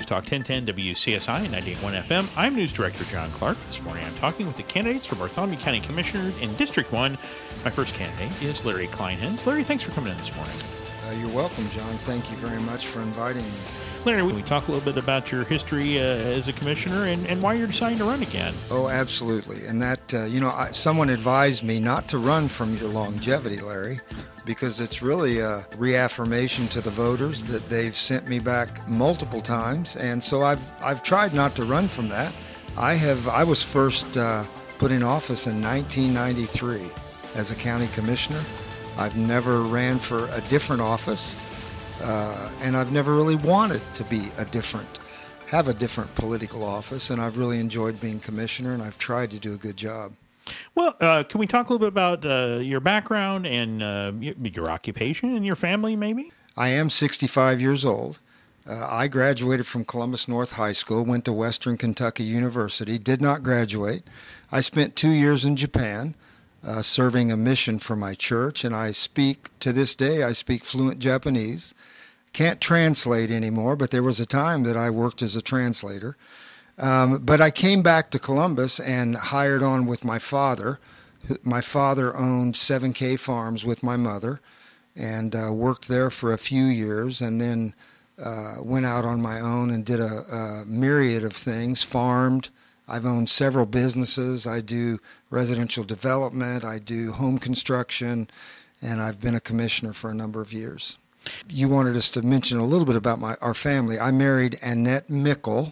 Talk 1010 WCSI 98.1 FM. I'm News Director John Clark. This morning I'm talking with the candidates for Bartholomew County Commissioner in District 1. My first candidate is Larry Kleinhans. Larry, thanks for coming in this morning. You're welcome, John. Thank you very much for inviting me. Larry, we talk a little bit about your history as a commissioner and why you're deciding to run again. Oh, absolutely. And that, someone advised me not to run from your longevity, Larry, because it's really a reaffirmation to the voters that they've sent me back multiple times. And so I've tried not to run from that. I was first put in office in 1993 as a county commissioner. I've never ran for a different office. And I've never really wanted to have a different political office, and I've really enjoyed being commissioner, and I've tried to do a good job. Well, can we talk a little bit about your background and your occupation and your family, maybe? I am 65 years old. I graduated from Columbus North High School, went to Western Kentucky University, did not graduate. I spent 2 years in Japan, serving a mission for my church, and to this day, I speak fluent Japanese. Can't translate anymore, but there was a time that I worked as a translator. But I came back to Columbus and hired on with my father. My father owned 7K Farms with my mother and worked there for a few years, and then went out on my own and did a myriad of things, farmed. I've owned several businesses. I do residential development. I do home construction, and I've been a commissioner for a number of years. You wanted us to mention a little bit about our family. I married Annette Mickle,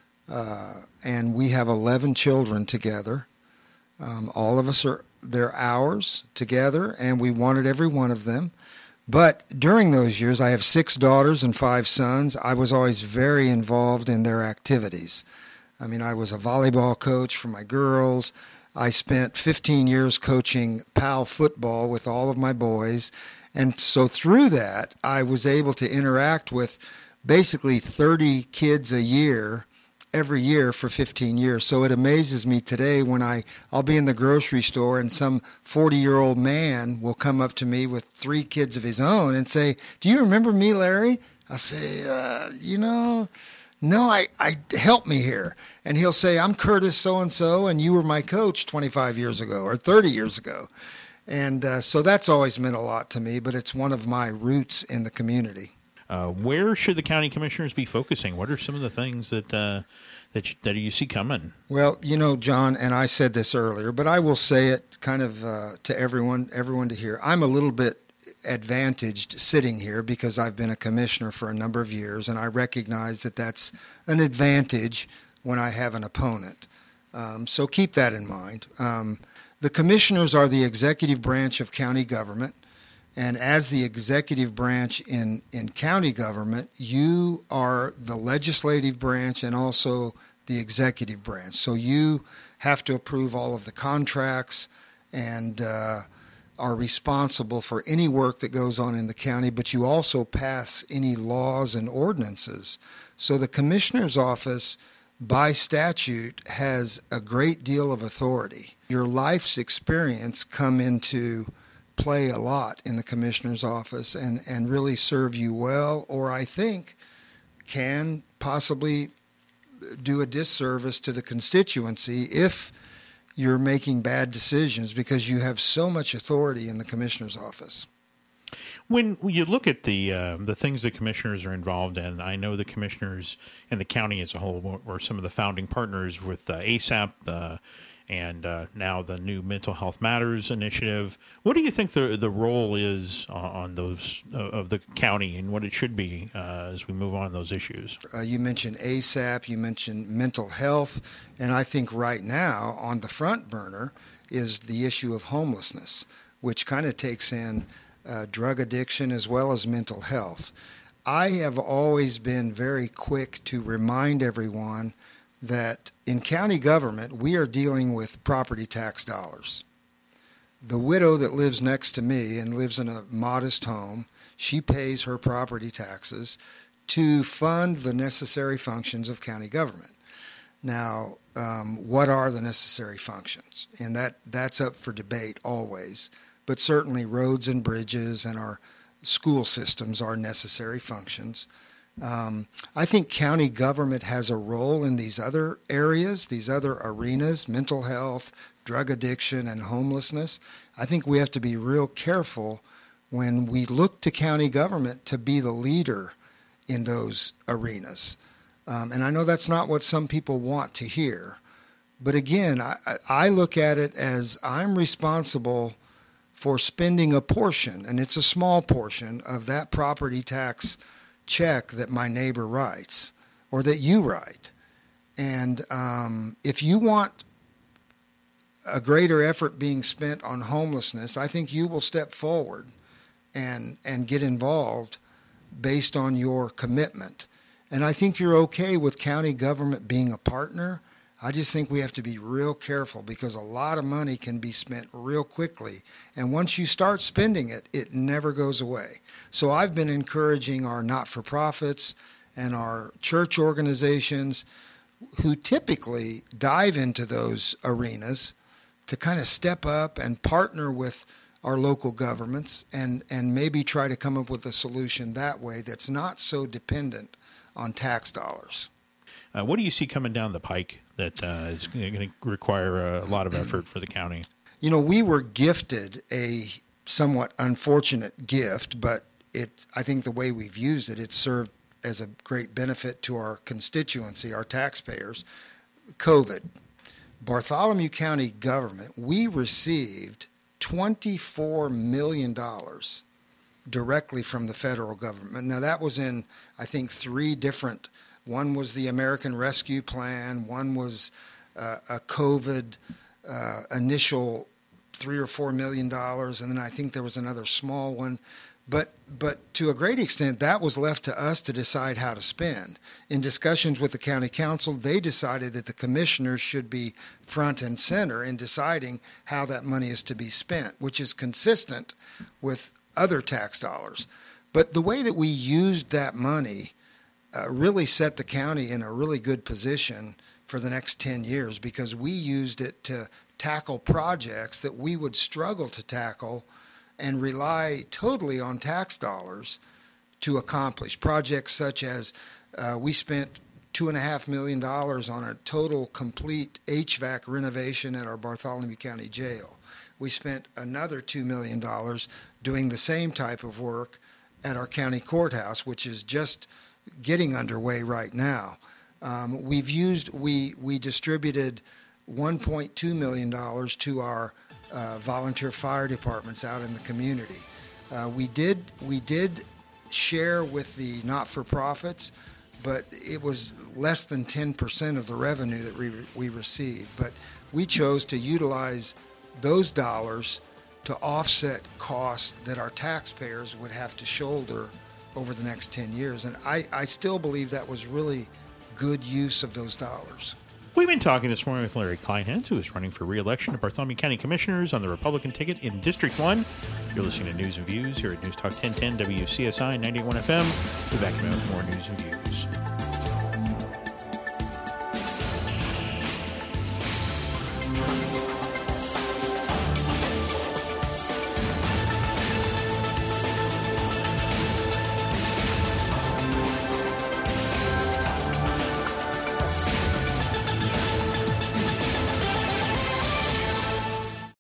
and we have 11 children together. All of us they're ours together, and we wanted every one of them. But during those years, I have 6 daughters and 5 sons. I was always very involved in their activities. I mean, I was a volleyball coach for my girls. I spent 15 years coaching PAL football with all of my boys. And so through that, I was able to interact with basically 30 kids a year, every year for 15 years. So it amazes me today when I'll be in the grocery store and some 40-year-old man will come up to me with 3 kids of his own and say, "Do you remember me, Larry?" I say, "No, I help me here." And he'll say, "I'm Curtis so-and-so, and you were my coach 25 years ago or 30 years ago." And so that's always meant a lot to me, but it's one of my roots in the community. Where should the county commissioners be focusing? What are some of the things that you see coming? Well, John, and I said this earlier, but I will say it kind of to everyone to hear. I'm a little bit advantaged sitting here because I've been a commissioner for a number of years, and I recognize that that's an advantage when I have an opponent. So keep that in mind. The commissioners are the executive branch of county government, and as the executive branch in county government, you are the legislative branch and also the executive branch. So you have to approve all of the contracts and are responsible for any work that goes on in the county, but you also pass any laws and ordinances. So the commissioner's office, by statute, has a great deal of authority. Your life's experience come into play a lot in the commissioner's office and really serve you well, or I think can possibly do a disservice to the constituency if you're making bad decisions because you have so much authority in the commissioner's office. When you look at the things that commissioners are involved in, I know the commissioners and the county as a whole were some of the founding partners with ASAP and now the new Mental Health Matters initiative. What do you think the role is on those of the county and what it should be as we move on those issues? You mentioned ASAP, you mentioned mental health, and I think right now on the front burner is the issue of homelessness, which kind of takes in drug addiction as well as mental health. I have always been very quick to remind everyone that in county government, we are dealing with property tax dollars. The widow that lives next to me and lives in a modest home, she pays her property taxes to fund the necessary functions of county government. Now, what are the necessary functions? And that's up for debate always. But certainly roads and bridges and our school systems are necessary functions. I think county government has a role in these other areas, these other arenas, mental health, drug addiction, and homelessness. I think we have to be real careful when we look to county government to be the leader in those arenas. And I know that's not what some people want to hear. But again, I look at it as I'm responsible for spending a portion, and it's a small portion, of that property tax check that my neighbor writes or that you write. And if you want a greater effort being spent on homelessness, I think you will step forward and get involved based on your commitment. And I think you're okay with county government being a partner. I just think we have to be real careful because a lot of money can be spent real quickly. And once you start spending it, it never goes away. So I've been encouraging our not-for-profits and our church organizations who typically dive into those arenas to kind of step up and partner with our local governments and maybe try to come up with a solution that way that's not so dependent on tax dollars. What do you see coming down the pike that is going to require a lot of effort for the county? You know, we were gifted a somewhat unfortunate gift, but I think the way we've used it, it's served as a great benefit to our constituency, our taxpayers. COVID. Bartholomew County government, we received $24 million directly from the federal government. Now, that was in, I think, three different. One was the American Rescue Plan. One was a COVID initial $3 or $4 million, and then I think there was another small one. But to a great extent, that was left to us to decide how to spend. In discussions with the county council, they decided that the commissioners should be front and center in deciding how that money is to be spent, which is consistent with other tax dollars. But the way that we used that money really set the county in a really good position for the next 10 years because we used it to tackle projects that we would struggle to tackle and rely totally on tax dollars to accomplish. Projects such as we spent $2.5 million on a total complete HVAC renovation at our Bartholomew County Jail. We spent another $2 million doing the same type of work at our county courthouse, which is just getting underway right now. We distributed $1.2 million to our volunteer fire departments out in the community. We did share with the not-for-profits, but it was less than 10% of the revenue that we received. But we chose to utilize those dollars to offset costs that our taxpayers would have to shoulder over the next 10 years. And I still believe that was really good use of those dollars. We've been talking this morning with Larry Kleinhans, who is running for re-election to Bartholomew County Commissioners on the Republican ticket in District 1. You're listening to News and Views here at News Talk 1010 WCSI 91 FM. We'll be back with more news and views.